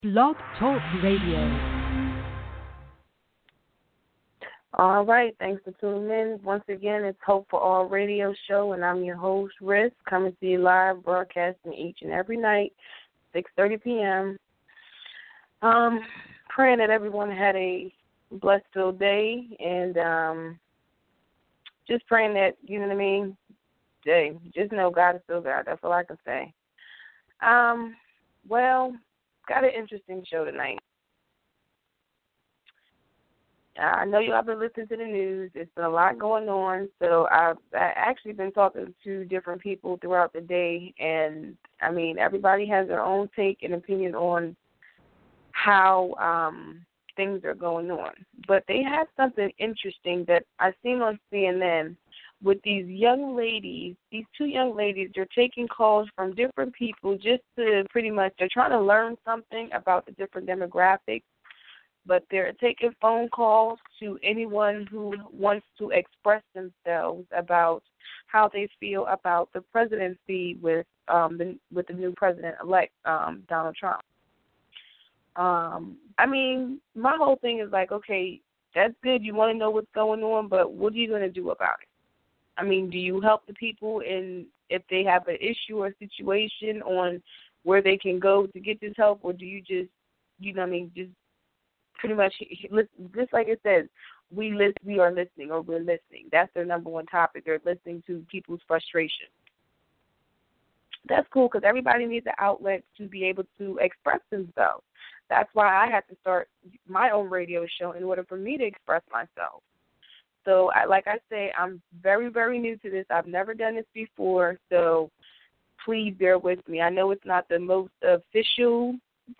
Blog Talk Radio. All right, thanks for tuning in. Once again, it's Hope for All Radio Show, and I'm your host, Riz, coming to you live, broadcasting each and every night, 6:30 p.m. Praying that everyone had a blessed-filled day, and just praying that, you know what I mean, just know God is still God. That's all I can say. Well, got an interesting show tonight. I know you all been listening to the news. There's been a lot going on. So I've actually been talking to different people throughout the day. And, I mean, everybody has their own take and opinion on how things are going on. But they have something interesting that I seen on CNN with these young ladies. These two young ladies, they're taking calls from different people just to pretty much, they're trying to learn something about the different demographics. But they're taking phone calls to anyone who wants to express themselves about how they feel about the presidency with the new president-elect, Donald Trump. I mean, my whole thing is like, okay, that's good. You want to know what's going on, but what are you going to do about it? I mean, do you help the people if they have an issue or situation on where they can go to get this help, or do you just, you know what I mean, just pretty much, just like it says, we are listening, or we're listening. That's their number one topic. They're listening to people's frustration. That's cool because everybody needs an outlet to be able to express themselves. That's why I had to start my own radio show in order for me to express myself. So, like I say, I'm very, very new to this. I've never done this before, so please bear with me. I know it's not the most official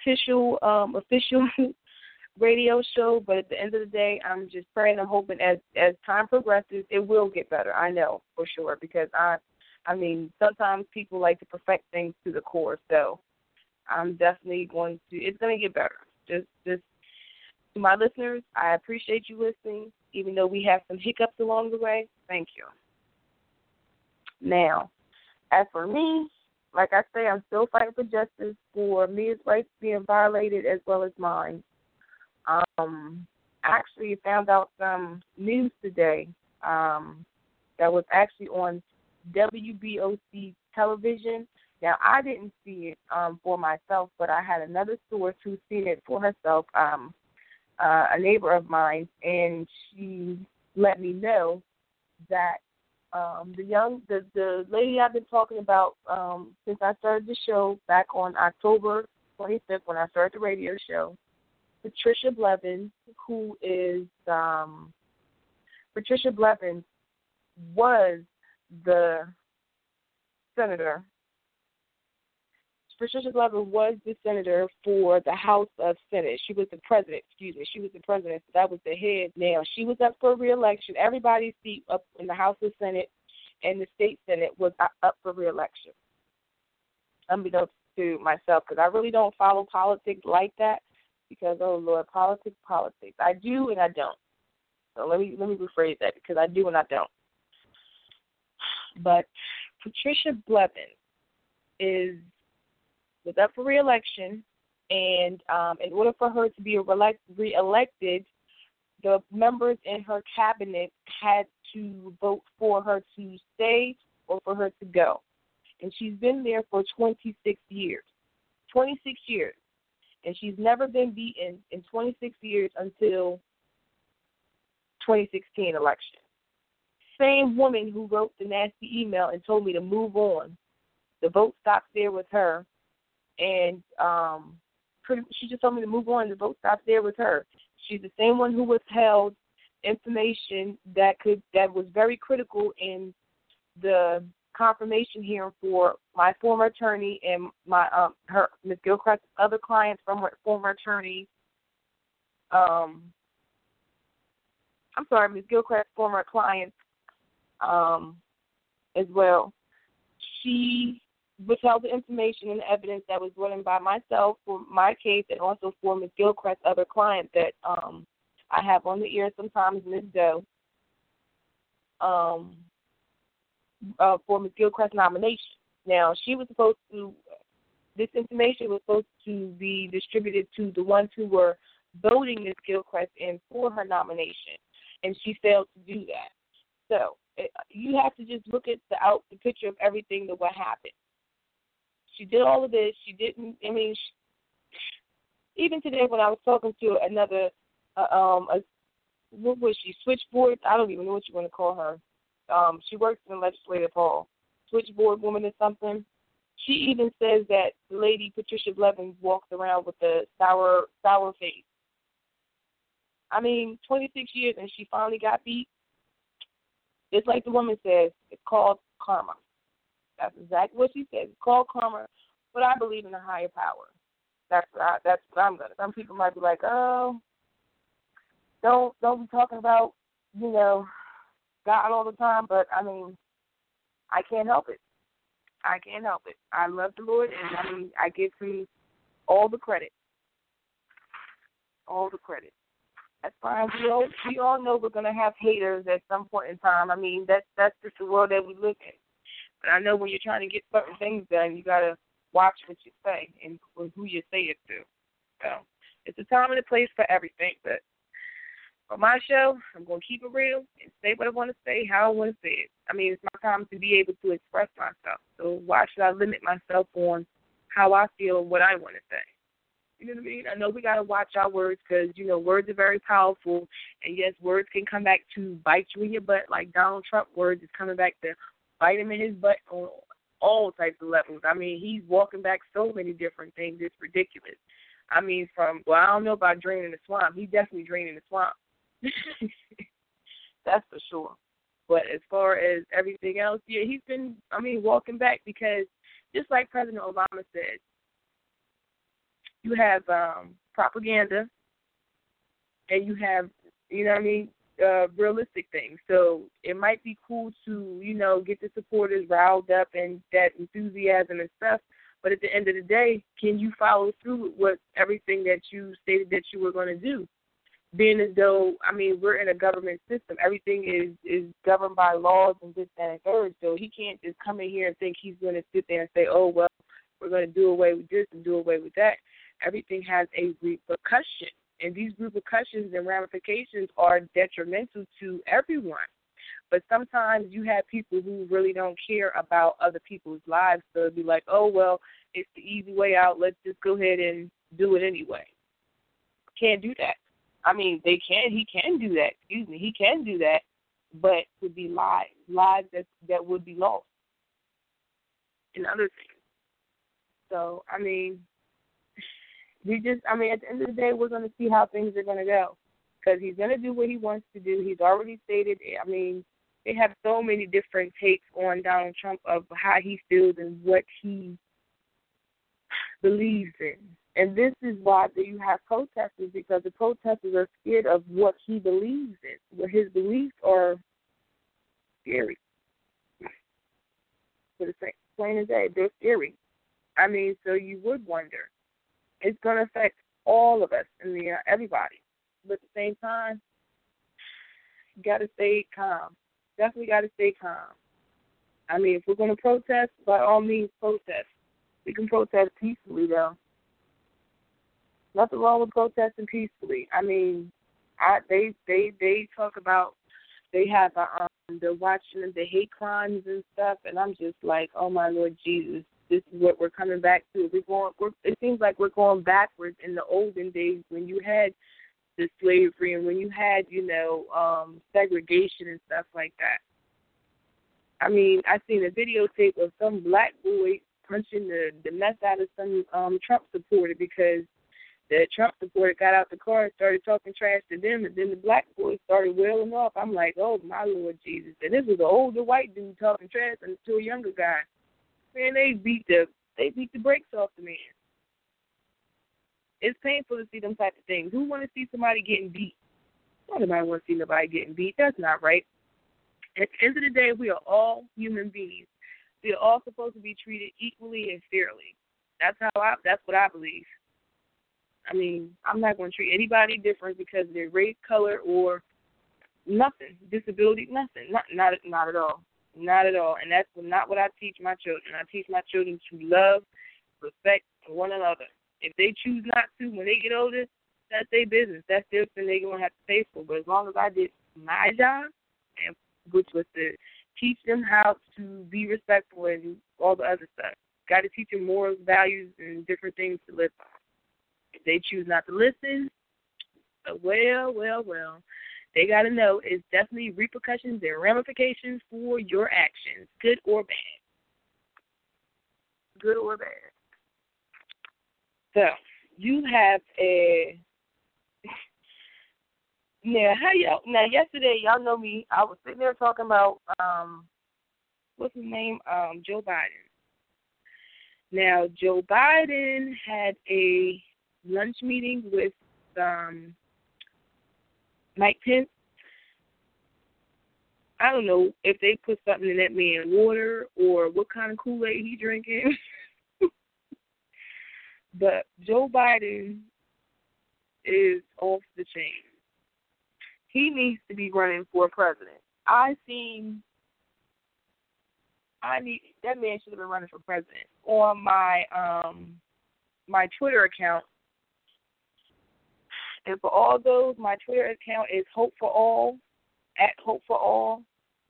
radio show, but at the end of the day, I'm just praying and hoping as time progresses, it will get better. I know for sure, because I mean, sometimes people like to perfect things to the core, so I'm definitely it's going to get better. Just to my listeners, I appreciate you listening, even though we have some hiccups along the way. Thank you. Now, as for me, like I say, I'm still fighting for justice for Mia's rights being violated as well as mine. Actually found out some news today that was actually on WBOC television. Now, I didn't see it for myself, but I had another source who seen it for herself, a neighbor of mine, and she let me know that the lady I've been talking about since I started the show back on October 25th when I started the radio show, Patricia Blevins, who is Patricia Blevins was the senator. Patricia Blevins was the senator for the House of Senate. She was the president, She was the president, so that was the head. Now, she was up for re-election. Everybody's seat up in the House of Senate and the state Senate was up for re-election. Unbeknownst to myself, because I really don't follow politics like that. Because, oh, Lord, politics. I do and I don't. So let me rephrase that, because I do and I don't. But Patricia Blevins was up for re-election, and in order for her to be re-elected, the members in her cabinet had to vote for her to stay or for her to go. And she's been there for 26 years. 26 years. And she's never been beaten in 26 years until 2016 election. Same woman who wrote the nasty email and told me to move on. The vote stops there with her. And she just told me to move on. The vote stops there with her. She's the same one who withheld information that was very critical in the confirmation hearing for my former attorney and my Ms. Gilchrist's other clients from her former attorney. Ms. Gilchrist's former clients as well. She withheld the information and the evidence that was brought in by myself for my case and also for Ms. Gilchrist's other client that I have on the ear sometimes, Ms. Doe. For Ms. Gilchrist's nomination. Now, she was supposed to this information was supposed to be distributed to the ones who were voting Ms. Gilchrist in for her nomination, and she failed to do that. So you have to just look at the picture of everything that what happened. She did all of this. She didn't. I mean, even today when I was talking to another, what was she? Switchboard. I don't even know what you want to call her. She works in the legislative hall. Switchboard woman or something. She even says that the lady Patricia Blevins walks around with a sour face. I mean, 26 years and she finally got beat. It's like the woman says, it's called karma. That's exactly what she said. It's called karma, but I believe in a higher power. That's what I'm gonna. Some people might be like, oh, don't be talking about, God all the time. But I mean, I can't help it. I can't help it. I love the Lord, and I mean, I give Him all the credit. All the credit. That's fine. We all know we're gonna have haters at some point in time. I mean, that's just the world that we live in. But I know when you're trying to get certain things done, you gotta watch what you say and who you say it to. So it's a time and a place for everything. But for my show, I'm gonna keep it real and say what I want to say, how I want to say it. I mean, it's my time to be able to express myself. So why should I limit myself on how I feel and what I want to say? You know what I mean? I know we got to watch our words because, words are very powerful. And, yes, words can come back to bite you in your butt like Donald Trump. Words is coming back to bite him in his butt on all types of levels. I mean, he's walking back so many different things. It's ridiculous. I mean, I don't know about draining the swamp. He's definitely draining the swamp. That's for sure. But as far as everything else, yeah, he's been, walking back because just like President Obama said, you have propaganda, and you have, realistic things. So it might be cool to, get the supporters riled up and that enthusiasm and stuff, but at the end of the day, can you follow through with everything that you stated that you were going to do? Being as though, we're in a government system. Everything is governed by laws and this, that, and third. So he can't just come in here and think he's going to sit there and say, oh, well, we're going to do away with this and do away with that. Everything has a repercussion, and these repercussions and ramifications are detrimental to everyone. But sometimes you have people who really don't care about other people's lives, so it'd be like, oh, well, it's the easy way out. Let's just go ahead and do it anyway. Can't do that. He can do that. He can do that, but it would be lives that would be lost and other things. So, at the end of the day, we're going to see how things are going to go because he's going to do what he wants to do. He's already stated, they have so many different takes on Donald Trump of how he feels and what he believes in. And this is why you have protesters, because the protesters are scared of what he believes in, what his beliefs are scary. But it's plain as day, they're scary. So you would wonder. It's going to affect all of us and everybody. But at the same time, you got to stay calm. Definitely got to stay calm. If we're going to protest, by all means protest. We can protest peacefully, though. Nothing wrong with protesting peacefully. They talk about they have they're watching the hate crimes and stuff, and I'm just like, oh my Lord Jesus. This is what we're coming back to. It seems like we're going backwards in the olden days when you had the slavery and when you had, segregation and stuff like that. I seen a videotape of some black boy punching the mess out of some Trump supporter because the Trump supporter got out the car and started talking trash to them, and then the black boy started wailing off. I'm like, oh my Lord Jesus. And this was an older white dude talking trash to a younger guy. Man, they beat the brakes off the man. It's painful to see them type of things. Who want to see somebody getting beat? Nobody want to see nobody getting beat. That's not right. At the end of the day, we are all human beings. We are all supposed to be treated equally and fairly. That's what I believe. I'm not going to treat anybody different because of their race, color, or nothing, disability, nothing. Not at all. Not at all. And that's not what I teach my children. I teach my children to love, respect, one another. If they choose not to when they get older, that's their business. That's their thing they're going to have to pay for. But as long as I did my job, and which was to teach them how to be respectful and all the other stuff, got to teach them morals, values, and different things to live by. If they choose not to listen, well, they got to know it's definitely repercussions and ramifications for your actions, good or bad. Good or bad. So, you have a... Now, yesterday, y'all know me. I was sitting there talking about, what's his name? Joe Biden. Now, Joe Biden had a lunch meeting with Mike Pence. I don't know if they put something in that man's water or what kind of Kool-Aid he drinking. But Joe Biden is off the chain. He needs to be running for president. That man should have been running for president. On my my Twitter account, and for all those, my Twitter account is Hope for All, at Hope for All.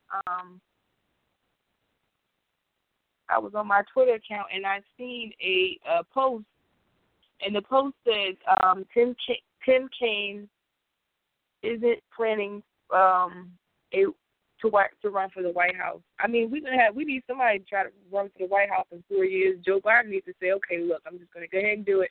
I was on my Twitter account and I seen a post, and the post said Tim Kaine isn't planning to run for the White House. I mean, we need somebody to try to run for the White House in 4 years. Joe Biden needs to say, okay, look, I'm just going to go ahead and do it.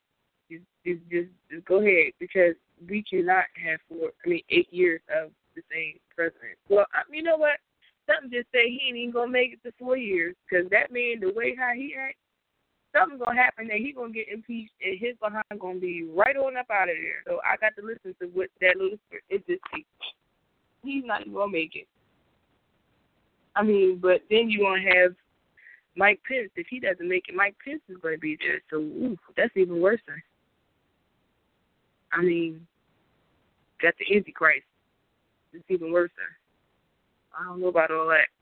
Just go ahead, because we cannot have 8 years of the same president. Well, you know what? Something just say he ain't even going to make it to 4 years, because that man, the way how he acts, something's going to happen that he's going to get impeached, and his behind going to be right on up out of there. So I got to listen to what that little it just he's not even going to make it. I mean, but then you're going to have Mike Pence. If he doesn't make it, Mike Pence is going to be there. So, that's even worse. I mean, got the Antichrist. It's even worse. I don't know about all that.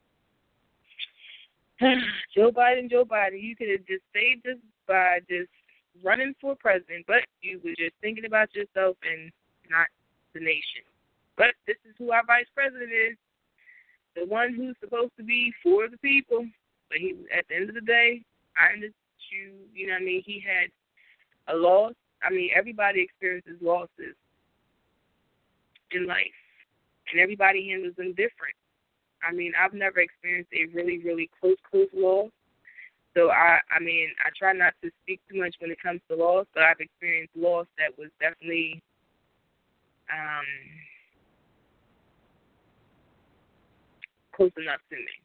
Joe Biden, you could have just saved us by just running for president, but you were just thinking about yourself and not the nation. But this is who our vice president is, the one who's supposed to be for the people. But he, at the end of the day, I understand you know what I mean, he had a loss. I mean, everybody experiences losses in life, and everybody handles them different. I mean, I've never experienced a really, really close loss. So, I try not to speak too much when it comes to loss, but I've experienced loss that was definitely close enough to me.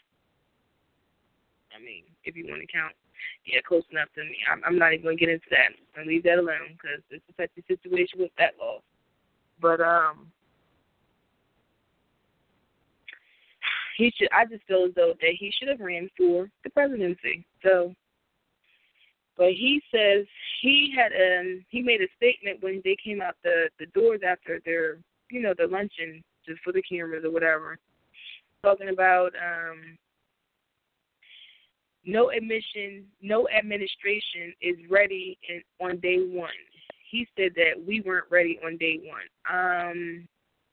I mean, if you want to count, yeah, close enough to me. I'm not even going to get into that. I'm just going to leave that alone, because it's a touchy situation with that loss. But, I just feel as though that he should have ran for the presidency. So, but he says he made a statement when they came out the doors after their, the luncheon, just for the cameras or whatever, talking about no administration is ready on day one. He said that we weren't ready on day one.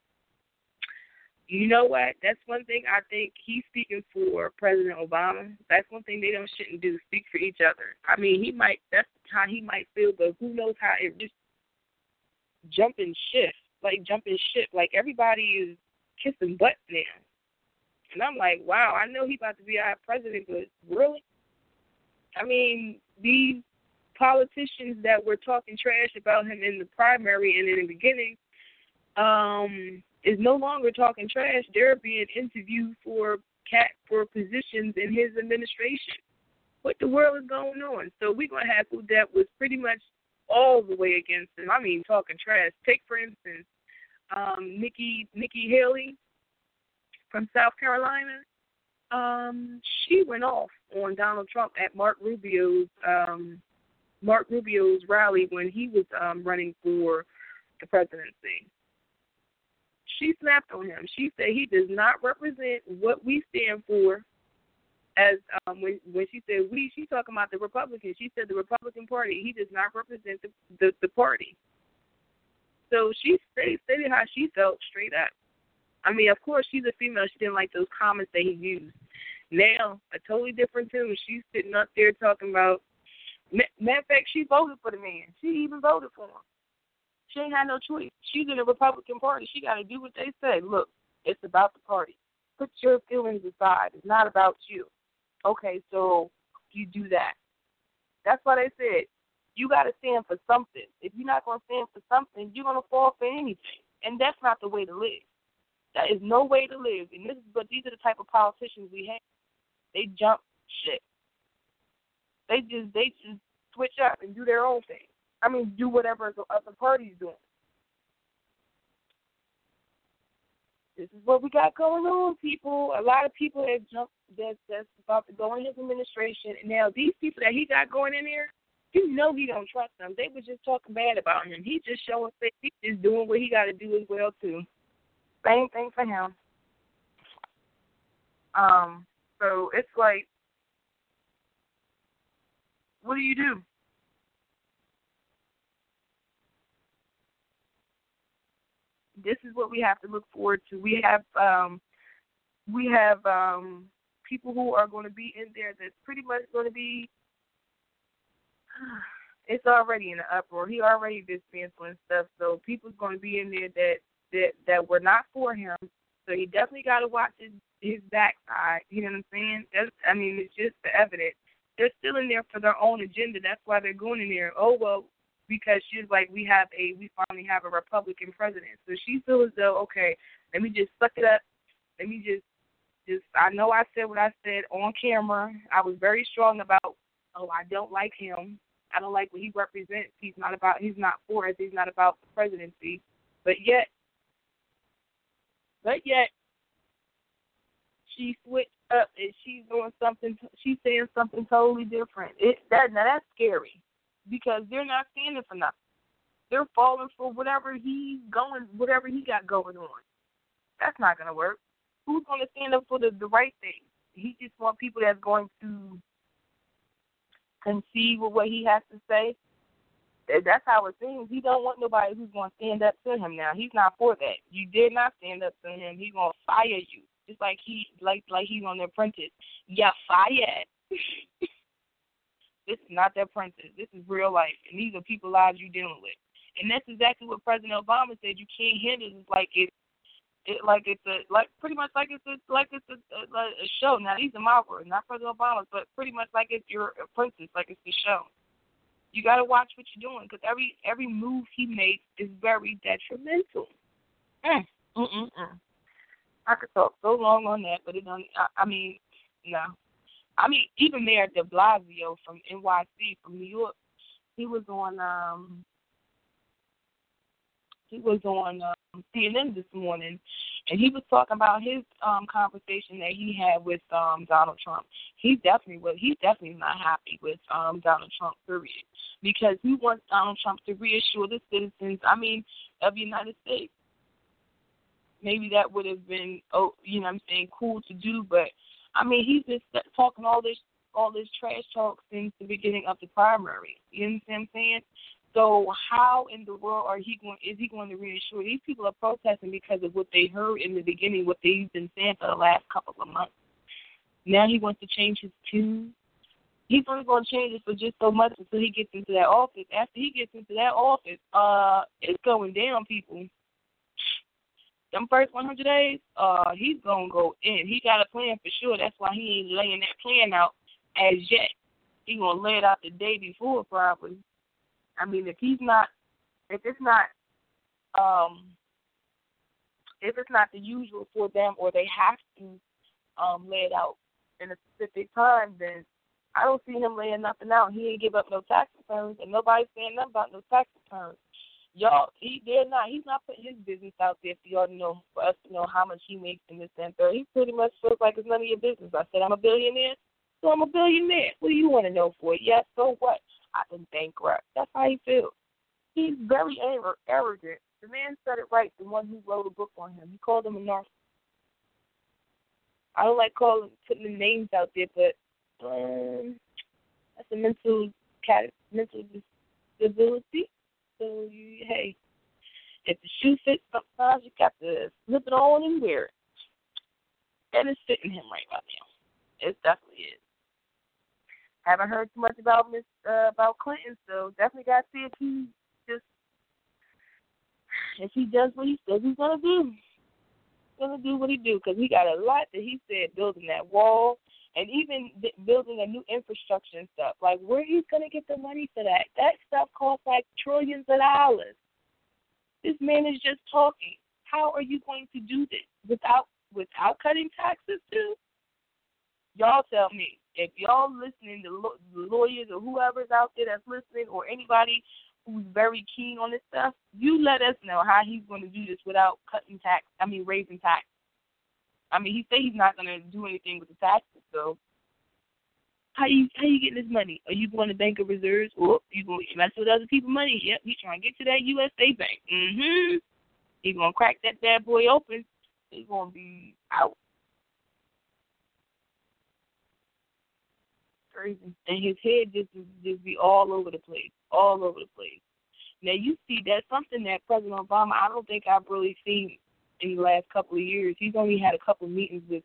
You know what? That's one thing I think he's speaking for President Obama. That's one thing they shouldn't do, speak for each other. I mean, that's how he might feel, but who knows how it just jumping ship. Like everybody is kissing butt now. And I'm like, wow, I know he's about to be our president, but really? I mean, these politicians that were talking trash about him in the primary and in the beginning, is no longer talking trash. They're being interviewed for positions in his administration. What the world is going on? So we're going to have people that was pretty much all the way against him. I mean, talking trash. Take, for instance, Nikki Haley from South Carolina. She went off on Donald Trump at Mark Rubio's rally when he was running for the presidency. She snapped on him. She said he does not represent what we stand for, as when she said we, she talking about the Republicans. She said the Republican Party. He does not represent the party. So she stated how she felt straight up. I mean, of course, she's a female. She didn't like those comments that he used. Now, a totally different tune. She's sitting up there talking about, matter of fact, she voted for the man. She even voted for him. She ain't had no choice. She's in the Republican Party. She got to do what they say. Look, it's about the party. Put your feelings aside. It's not about you. Okay, so you do that. That's why they said you got to stand for something. If you're not going to stand for something, you're going to fall for anything. And that's not the way to live. That is no way to live. And but these are the type of politicians we have. They jump shit. They just switch up and do their own thing. I mean, do whatever the other party's doing. This is what we got going on, people. A lot of people have jumped that's about to go in his administration. And now these people that he got going in there, you know he don't trust them. They were just talking bad about him. He just showing face. He's just doing what he got to do as well, too. Same thing for him. So it's like, what do? This is what we have to look forward to. We have people who are going to be in there that's pretty much going to be. It's already in the uproar. He already dismantling stuff, so people's going to be in there that were not for him. So he definitely got to watch his backside. You know what I'm saying? It's just the evidence. They're still in there for their own agenda. That's why they're going in there. Oh well. Because she's like, we finally have a Republican president. So she feels as though, okay, let me just suck it up. Let me just I know I said what I said on camera. I was very strong about, I don't like him. I don't like what he represents. He's not for us. He's not about the presidency. But yet, she switched up and she's doing something. She's saying something totally different. Now that's scary. Because they're not standing for nothing. They're falling for whatever he got going on. That's not going to work. Who's going to stand up for the right thing? He just wants people that's going to concede with what he has to say. That's how it seems. He don't want nobody who's going to stand up to him now. He's not for that. You did not stand up to him. He's going to fire you. Just like he's on The Apprentice. You're fired. This is not The Apprentice. This is real life, and these are people's lives you're dealing with. And that's exactly what President Obama said. You can't handle it pretty much like it's a show. Now these are my words, not President Obama's, but pretty much like it's your apprentice, like it's the show. You got to watch what you're doing because every move he makes is very detrimental. I could talk so long on that, but it don't. No. Even Mayor de Blasio from NYC, from New York, he was on CNN this morning, and he was talking about his conversation that he had with Donald Trump. He's definitely not happy with Donald Trump, period, because he wants Donald Trump to reassure the citizens, of the United States. Maybe that would have been, cool to do, but he's just talking all this trash talk since the beginning of the primary. You understand what I'm saying? So how in the world is he going to reassure? These people are protesting because of what they heard in the beginning, what they've been saying for the last couple of months. Now he wants to change his tune. He's only going to change it for just so much until he gets into that office. After he gets into that office, it's going down, people. Them first 100 days, he's going to go in. He got a plan for sure. That's why he ain't laying that plan out as yet. He's going to lay it out the day before, probably. If it's not the usual for them or they have to lay it out in a specific time, then I don't see him laying nothing out. He ain't give up no tax returns, and nobody's saying nothing about no tax returns. Y'all, he's not putting his business out there for y'all to know, for us to know how much he makes in this and third. He pretty much feels like it's none of your business. I said I'm a billionaire, so I'm a billionaire. What do you want to know for? Yes, so what? I've been bankrupt. That's how he feels. He's very arrogant. The man said it right, the one who wrote a book on him. He called him a narcissist. I don't like putting the names out there, but that's a mental disability. So hey, if the shoe fits, sometimes you got to slip it on and wear it. And it's fitting him right about now. It definitely is. Haven't heard too much about about Clinton, so definitely got to see if he does what he says he's gonna do. He's gonna do what he do, because he got a lot that he said, building that wall and even building a new infrastructure and stuff. Like, where he's gonna get the money for that? That stuff costs like trillions of dollars. This man is just talking. How are you going to do this without cutting taxes too? Y'all tell me. If y'all listening, the lawyers or whoever's out there that's listening, or anybody who's very keen on this stuff, you let us know how he's going to do this without raising taxes. He said he's not going to do anything with the taxes, so how you getting this money? Are you going to Bank of Reserves, or you going to mess with other people's money? Yep, he's trying to get to that USA Bank. He's going to crack that bad boy open. He's going to be out. Crazy. And his head just be all over the place. Now, you see, that's something that President Obama, I don't think I've really seen in the last couple of years. He's only had a couple of meetings with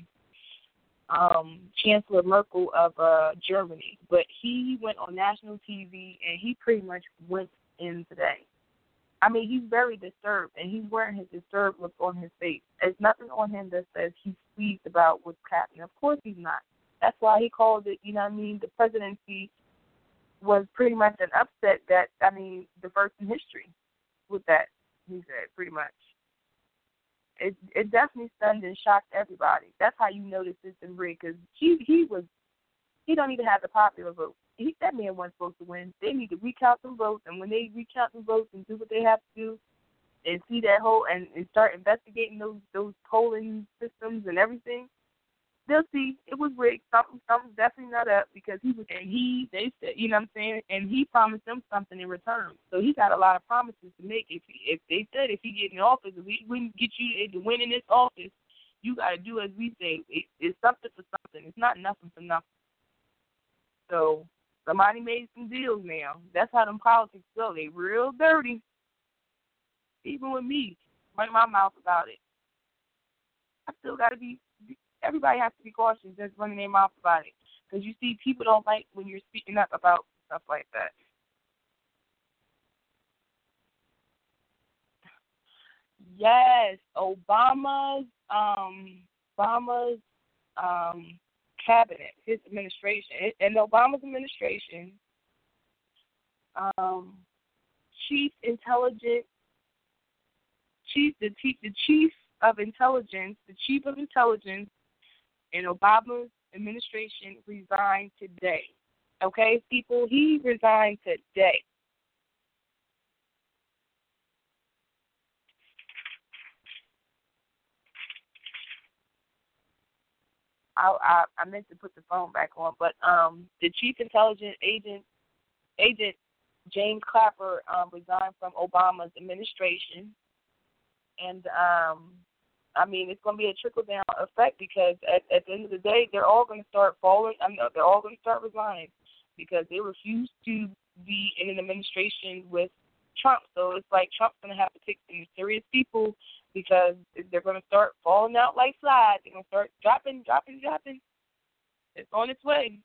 Chancellor Merkel of Germany, but he went on national TV and he pretty much went in today. He's very disturbed, and he's wearing his disturbed look on his face. There's nothing on him that says he's pleased about what's happening. Of course he's not. That's why he called it, the presidency was pretty much an upset the first in history with that, he said, pretty much. It definitely stunned and shocked everybody. That's how you know the system rigged, because he don't even have the popular vote. That man wasn't supposed to win. They need to recount some votes, and when they recount the votes and do what they have to do, and see that whole and start investigating those polling systems and everything, they'll see it was rigged. Something's definitely not up, because they said, and he promised them something in return. So he got a lot of promises to make. If they said if he get in office, if we wouldn't get you to win in this office, you got to do as we say. It's something for something. It's not nothing for nothing. So somebody made some deals now. That's how them politics go. They real dirty. Even with me, running my mouth about it. I still got to be. Everybody has to be cautious just running their mouth about it, because you see, people don't like when you're speaking up about stuff like that. Yes, Obama's cabinet, his administration, and Obama's administration, the chief of intelligence in Obama's administration resigned today. Okay, people, he resigned today. I meant to put the phone back on, but the chief intelligence agent James Clapper resigned from Obama's administration, and it's going to be a trickle-down effect, because at the end of the day, they're all going to start falling. They're all going to start resigning, because they refuse to be in an administration with Trump. So it's like Trump's going to have to pick some serious people, because they're going to start falling out like flies. They're going to start dropping. It's on its way.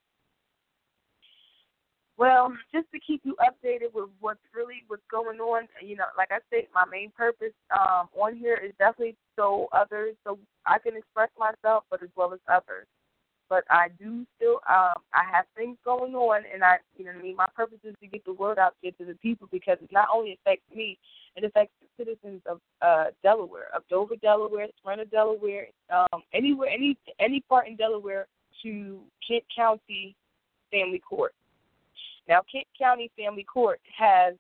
Well, just to keep you updated with what's going on, like I said, my main purpose on here is definitely so I can express myself, but as well as others. But I do still, I have things going on, and my purpose is to get the word out there to the people, because it not only affects me, it affects the citizens of Delaware, of Dover, Delaware, Smyrna, Delaware, anywhere, any part in Delaware, to Kent County Family Court. Now, Kent County Family Court has,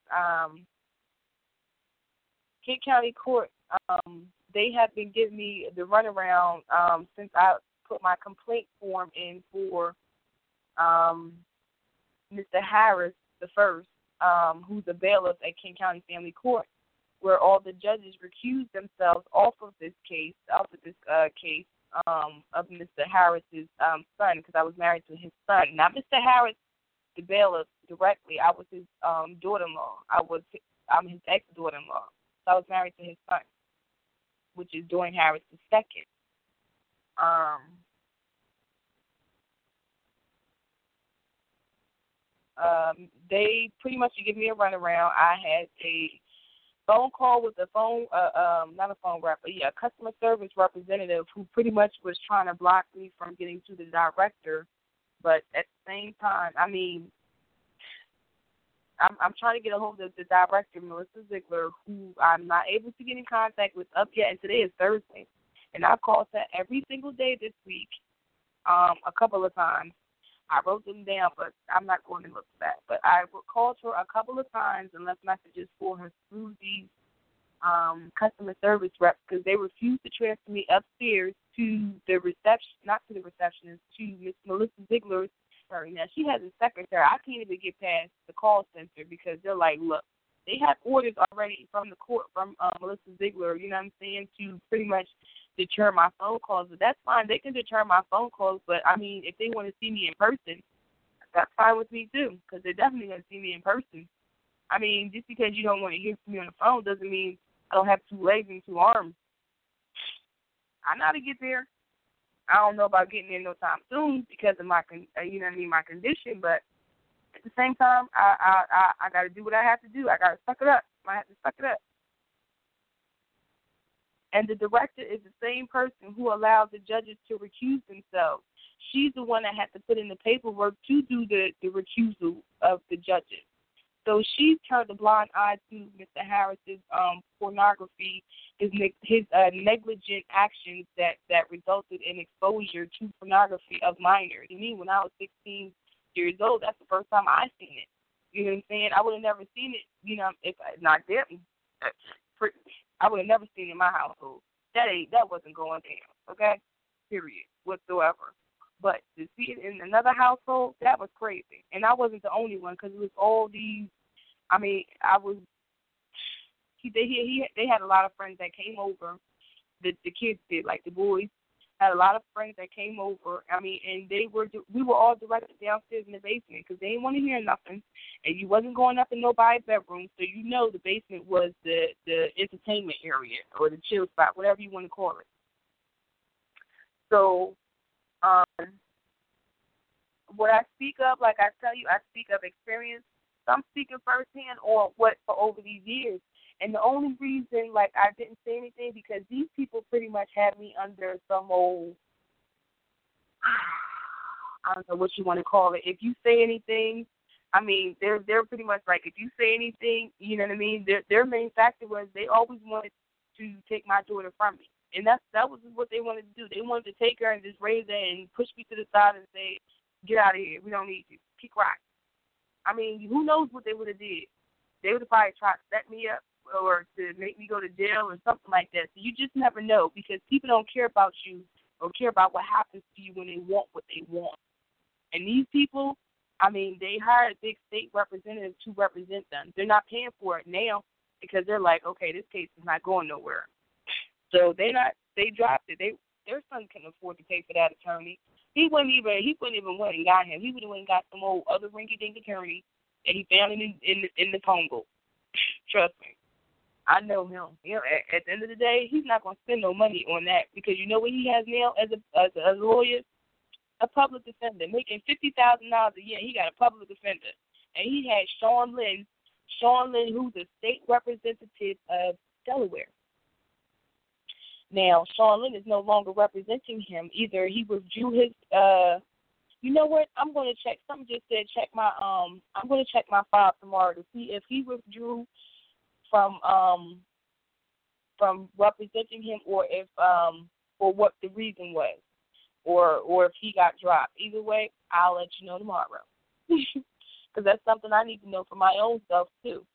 they have been giving me the runaround since I put my complaint form in for Mr. Harris the first, who's a bailiff at Kent County Family Court, where all the judges recused themselves off of this case, of Mr. Harris's son, because I was married to his son, not Mr. Harris, the bailiff directly. I was his daughter-in-law. I'm his ex-daughter-in-law. So I was married to his son, which is Dorian Harris the second. They pretty much give me a runaround. I had a phone call with a not a phone rep, but a customer service representative who pretty much was trying to block me from getting to the director. But at the same time, I mean, I'm trying to get a hold of the director, Melissa Ziegler, who I'm not able to get in contact with up yet, and today is Thursday. And I've called her every single day this week, a couple of times. I wrote them down, but I'm not going to look for that. But I called her a couple of times and left messages for her through these customer service reps, because they refused to transfer me upstairs to the reception, not to the receptionist, to Miss Melissa Ziegler's. Now, she has a secretary. I can't even get past the call center because they're like, look, they have orders already from the court, from Melissa Ziegler, you know what I'm saying, to pretty much deter my phone calls. But that's fine. They can deter my phone calls. But, I mean, if they want to see me in person, that's fine with me, too, because they're definitely going to see me in person. I mean, just because you don't want to hear from me on the phone doesn't mean I don't have two legs and two arms. I know how to get there. I don't know about getting there no time soon because of my, my condition. But at the same time, I got to do what I have to do. I got to suck it up. I have to suck it up. And the director is the same person who allowed the judges to recuse themselves. She's the one that had to put in the paperwork to do the recusal of the judges. So she turned a blind eye to Mr. Harris's pornography, his negligent actions that resulted in exposure to pornography of minors. I mean, when I was 16 years old, that's the first time I seen it. You know what I'm saying? I would have never seen it, if not them. I would have never seen it in my household. That wasn't going down, okay? Period, whatsoever. But to see it in another household, that was crazy. And I wasn't the only one, because it was all these. I mean, they had a lot of friends that came over. The kids did, like the boys had a lot of friends that came over. I mean, and we were all directed downstairs in the basement because they didn't want to hear nothing, and you wasn't going up in nobody's bedroom, so the basement was the entertainment area or the chill spot, whatever you want to call it. So, what I speak of, like I tell you, I speak of experience. So I'm speaking firsthand on what for over these years. And the only reason, like, I didn't say anything because these people pretty much had me under some old, I don't know what you want to call it. If you say anything, I mean, they're pretty much like, if you say anything, you know what I mean? Their main factor was they always wanted to take my daughter from me. And that was what they wanted to do. They wanted to take her and just raise her and push me to the side and say, get out of here. We don't need you. Keep quiet. I mean, who knows what they would have did. They would have probably tried to set me up or to make me go to jail or something like that. So you just never know, because people don't care about you or care about what happens to you when they want what they want. And these people, I mean, they hired big state representatives to represent them. They're not paying for it now because they're like, okay, this case is not going nowhere. So they dropped it. Their son couldn't afford to pay for that attorney. He wouldn't even went and got him. He would have went and got some old other rinky-dink attorney that he found in the Congo. Trust me. I know him. At the end of the day, he's not going to spend no money on that, because you know what he has now as a lawyer? A public defender, making $50,000 a year. He got a public defender. And he had Sean Lynn, who's a state representative of Delaware. Now, Sean Lynn is no longer representing him. Either he withdrew his, you know what? I'm going to check. Something just said I'm going to check my file tomorrow to see if he withdrew from representing him, or if or what the reason was, or if he got dropped. Either way, I'll let you know tomorrow, because that's something I need to know for my own self too.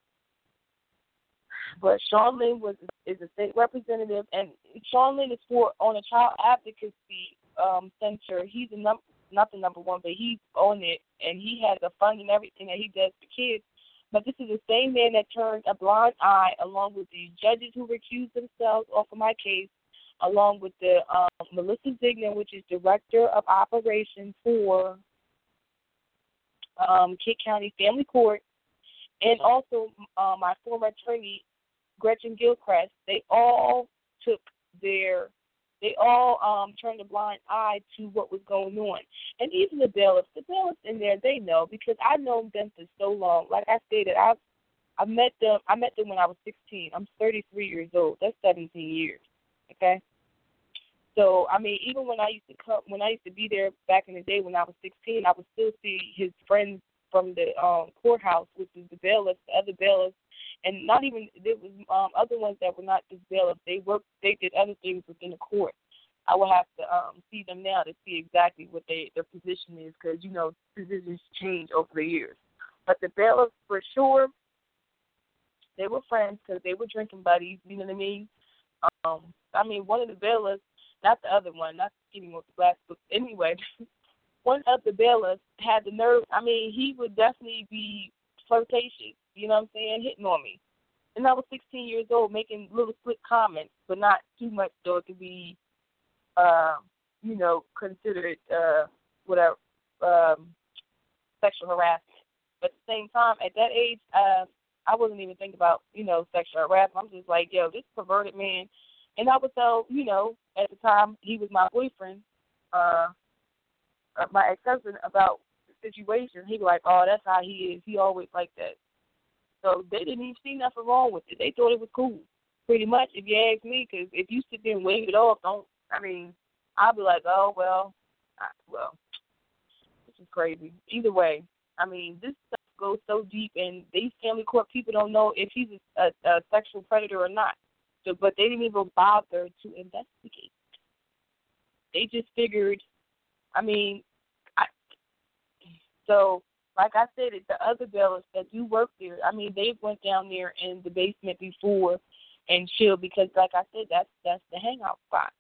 But Sean Lynn is a state representative, and Sean Lynn is on a child advocacy center. He's not the number one, but he's on it, and he has a fund and everything that he does for kids. But this is the same man that turned a blind eye, along with the judges who recused themselves off of my case, along with the Melissa Zignan, which is Director of Operations for Kent County Family Court, and also my former attorney, Gretchen Gilchrist. They all turned a blind eye to what was going on. And even the bailiffs in there, they know, because I've known them for so long. Like I stated, I met them when I was 16. I'm 33 years old. That's 17 years. Okay? So, I mean, even when I used to be there back in the day when I was 16, I would still see his friends from the courthouse, which is the bailiffs, the other bailiffs, and not even, there was other ones that were not just bailiffs. They did other things within the court. I will have to see them now to see exactly what their position is, because, you know, positions change over the years. But the bailiffs, for sure, they were friends because they were drinking buddies, you know what I mean? I mean, one of the bailiffs, not the other one, not the skinny one with the glass book. Anyway, one of the bailiffs had the nerve. I mean, he would definitely be flirtatious, you know what I'm saying, hitting on me. And I was 16 years old, making little slick comments, but not too much so it could be, you know, considered whatever, sexual harassment. But at the same time, at that age, I wasn't even thinking about, you know, sexual harassment. I'm just like, yo, this perverted man. And I would tell, you know, at the time he was my boyfriend, my ex-husband, about the situation. He'd be like, oh, that's how he is. He always like that. So they didn't even see nothing wrong with it. They thought it was cool, pretty much, if you ask me, because if you sit there and wave it off, I'll be like, oh, well, this is crazy. Either way, I mean, this stuff goes so deep, and these family court people don't know if he's a sexual predator or not. So, but they didn't even bother to investigate. They just figured, so like I said, the other bailiffs that do work there, I mean, they went down there in the basement before and chilled because, like I said, that's the hangout spot.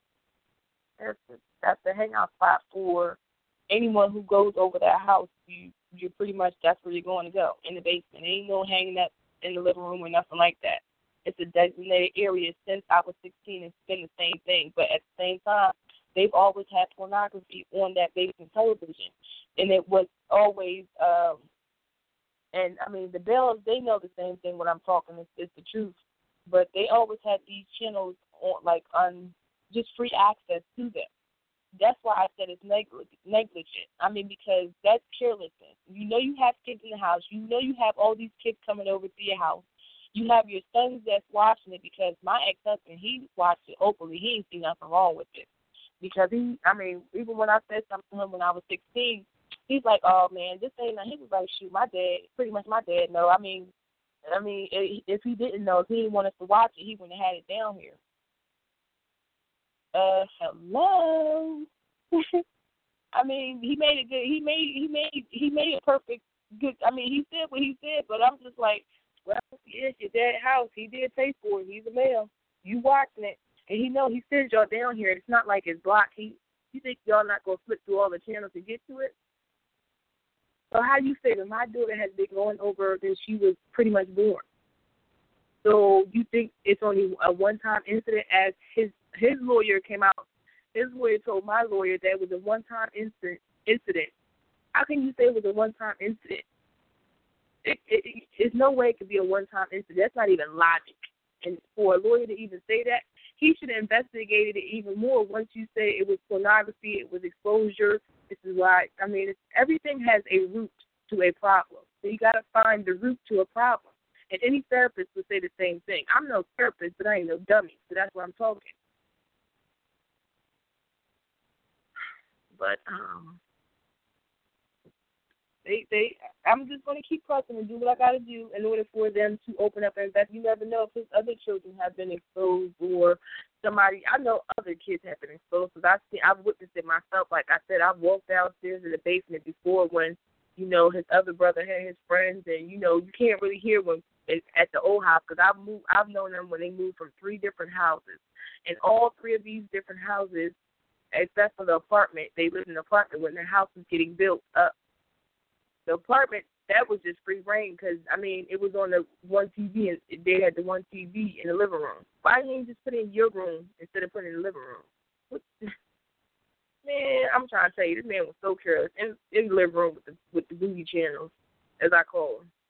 That's the hangout spot for anyone who goes over that house. You're pretty much, that's where you're going to go, in the basement. There ain't no hanging up in the living room or nothing like that. It's a designated area. Since I was 16, it's been the same thing. But at the same time, they've always had pornography on that basement television. And it was always, the bailiffs, they know the same thing when I'm talking. It's the truth. But they always had these channels on just free access to them. That's why I said it's negligent. I mean, because that's carelessness. You know you have kids in the house. You know you have all these kids coming over to your house. You have your sons that's watching it, because my ex-husband, he watched it openly. He didn't see nothing wrong with it. Because even when I said something to him when I was 16, he's like, oh, man, this ain't nothing. He was like, shoot, my dad know. If he didn't know, if he didn't want us to watch it, he wouldn't have had it down here. Hello. He made it good. He made it perfect. Good. He said what he said, but I'm just like, well, it's your dad's house. He did pay for it. He's a male. You watching it, and he sends y'all down here. It's not like it's blocked. You think y'all not gonna flip through all the channels to get to it? So how you say that my daughter has been going over since she was pretty much born? So you think it's only a one-time incident? As his lawyer came out, his lawyer told my lawyer that it was a one-time incident. How can you say it was a one-time incident? There's no way it could be a one-time incident. That's not even logic. And for a lawyer to even say that, he should have investigated it even more. Once you say it was pornography, it was exposure, this is why, everything has a root to a problem. So you got to find the root to a problem. And any therapist would say the same thing. I'm no therapist, but I ain't no dummy, so that's why I'm talking. But I'm just going to keep pressing and do what I got to do in order for them to open up and invest. You never know if his other children have been exposed, or somebody. I know other kids have been exposed, because I've witnessed it myself. Like I said, I've walked downstairs in the basement before when, his other brother had his friends, and, you can't really hear when at the old house, because I've known them when they moved from 3 different houses. And all 3 of these different houses, except for the apartment, they lived in an apartment when their house was getting built up. The apartment that was just free reign because, I mean, it was on the one TV, and they had the one TV in the living room. Why didn't you just put it in your room instead of putting it in the living room? What? Man, I'm trying to tell you, this man was so careless in the living room with the booty channels, as I call them.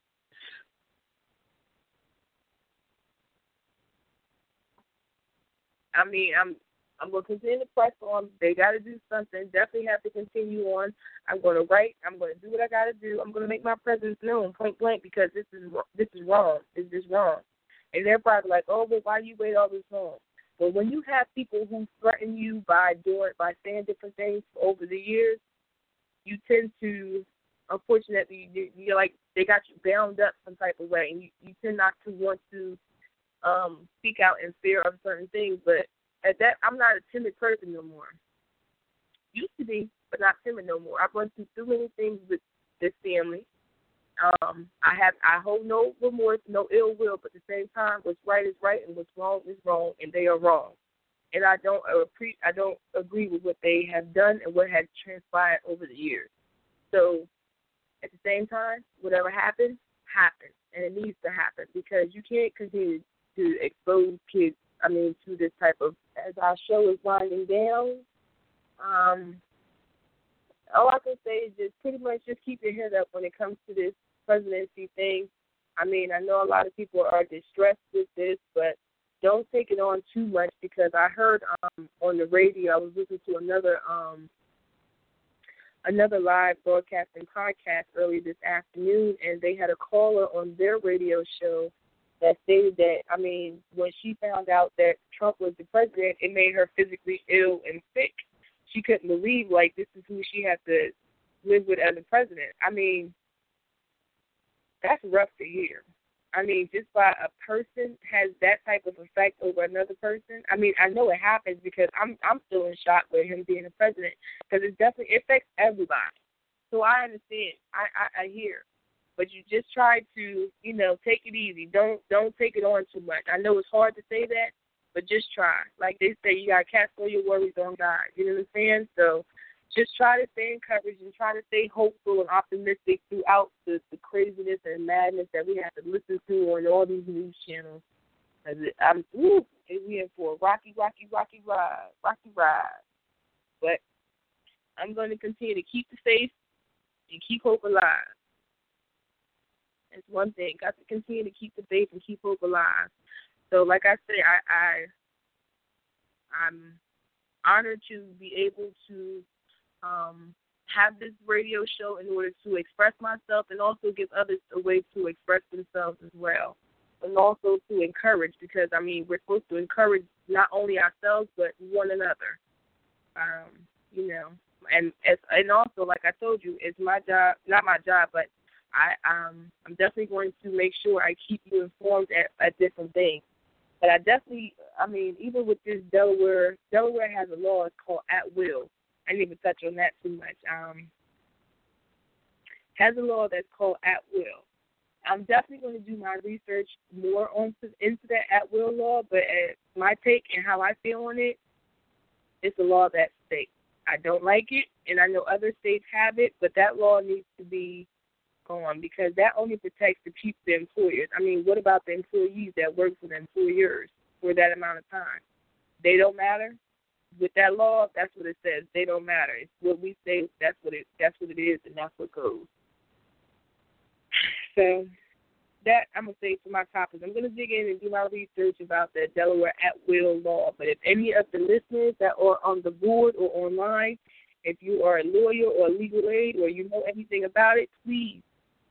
I mean, I'm going to continue to press on. They got to do something. Definitely have to continue on. I'm going to write. I'm going to do what I got to do. I'm going to make my presence known, point blank, because this is wrong. It's just wrong. And they're probably like, oh, but why you wait all this long? But when you have people who threaten you by saying different things over the years, you tend to, unfortunately, you're like, they got you bound up some type of way, and you tend not to want to speak out in fear of certain things. But at that, I'm not a timid person no more. Used to be, but not timid no more. I've run through too many things with this family. I hold no remorse, no ill will, but at the same time, what's right is right and what's wrong is wrong, and they are wrong. And I don't agree with what they have done and what has transpired over the years. So at the same time, whatever happens, happens, and it needs to happen because you can't continue to expose kids, to this type of, as our show is winding down, all I can say is just pretty much just keep your head up when it comes to this presidency thing. I know a lot of people are distressed with this, but don't take it on too much because I heard on the radio, I was listening to another live broadcasting podcast earlier this afternoon, and they had a caller on their radio show that stated that, when she found out that Trump was the president, it made her physically ill and sick. She couldn't believe, this is who she had to live with as a president. That's rough to hear. Just by a person has that type of effect over another person. I know it happens because I'm still in shock with him being a president because it definitely affects everybody. So I understand. I hear. But you just try to, take it easy. Don't take it on too much. I know it's hard to say that, but just try. Like they say, you got to cast all your worries on God. You know what I'm saying? So just try to stay encouraged and try to stay hopeful and optimistic throughout the craziness and madness that we have to listen to on all these news channels. We in for a rocky ride. But I'm going to continue to keep the faith and keep hope alive. That's one thing. Got to continue to keep the faith and keep hope alive. So, like I say, I'm honored to be able to have this radio show in order to express myself and also give others a way to express themselves as well. And also to encourage because, we're supposed to encourage not only ourselves but one another. And also, like I told you, it's my job, not my job, but I'm definitely going to make sure I keep you informed at different things. But I definitely, even with this Delaware has a law called at will. I didn't even touch on that too much. Has a law that's called at will. I'm definitely going to do my research more into that at will law, but my take and how I feel on it, it's a law of that state. I don't like it, and I know other states have it, but that law needs to be on because that only protects the employers. What about the employees that work for the employers for that amount of time? They don't matter. With that law, that's what it says. They don't matter. It's what we say. That's what it is, and that's what goes. So that I'm gonna say for my topics. I'm gonna dig in and do my research about the Delaware at-will law. But if any of the listeners that are on the board or online, if you are a lawyer or a legal aid or you know anything about it, please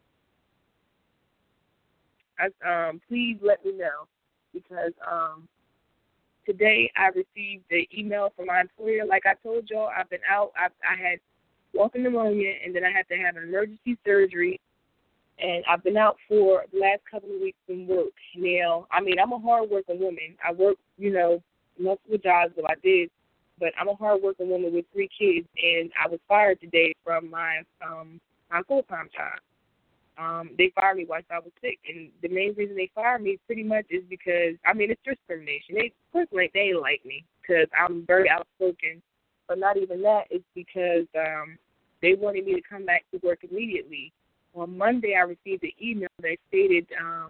let me know because today I received the email from my employer. Like I told y'all, I've been out. I had walking pneumonia, and then I had to have an emergency surgery, and I've been out for the last couple of weeks from work. Now, I'm a hard-working woman. I work, multiple jobs that I did, but I'm a hard-working woman with 3 kids, and I was fired today from my full-time job. They fired me while I was sick, and the main reason they fired me pretty much is because, it's discrimination. They didn't like me because I'm very outspoken, but not even that. It's because they wanted me to come back to work immediately, on Monday I received an email that stated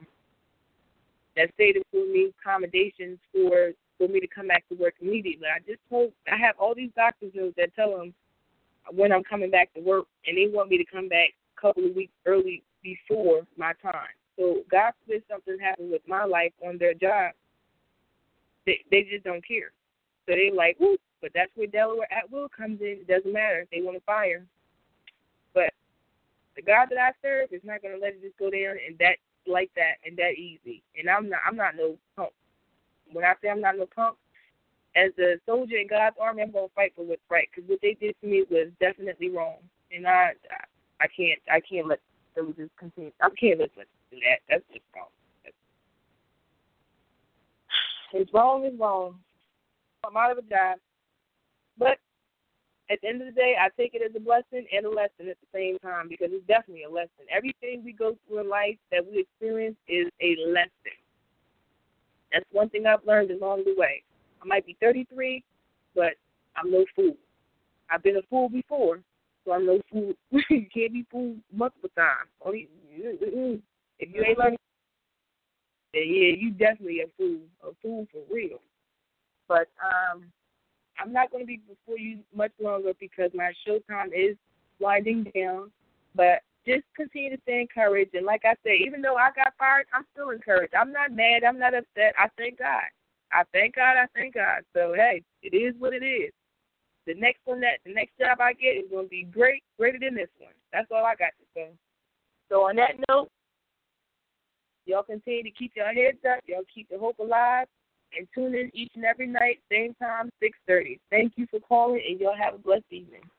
for me accommodations for me to come back to work immediately. I have all these doctor's notes that tell them when I'm coming back to work, and they want me to come back a couple of weeks early before my time. So God forbid something happened with my life on their job, they just don't care. So they're like, whoop, but that's where Delaware at will comes in. It doesn't matter if they want to fire. But the God that I serve is not going to let it just go down and that like that and that easy. And I'm not no punk. When I say I'm not no punk, as a soldier in God's army, I'm going to fight for what's right, because what they did to me was definitely wrong. And I can't let them just continue. I can't let them do that. That's just wrong. It's wrong is wrong. I'm out of a job. But at the end of the day, I take it as a blessing and a lesson at the same time, because it's definitely a lesson. Everything we go through in life that we experience is a lesson. That's one thing I've learned along the way. I might be 33, but I'm no fool. I've been a fool before, so I'm no fool. You can't be fooled multiple times. If you ain't learning, then yeah, you definitely a fool for real. But I'm not going to be before you much longer because my show time is winding down. But just continue to stay encouraged. And like I said, even though I got fired, I'm still encouraged. I'm not mad. I'm not upset. I thank God. I thank God. So, hey, it is what it is. The next job I get is going to be greater than this one. That's all I got to say. So on that note, y'all continue to keep your heads up. Y'all keep the hope alive. And tune in each and every night, same time, 6:30. Thank you for calling, and y'all have a blessed evening.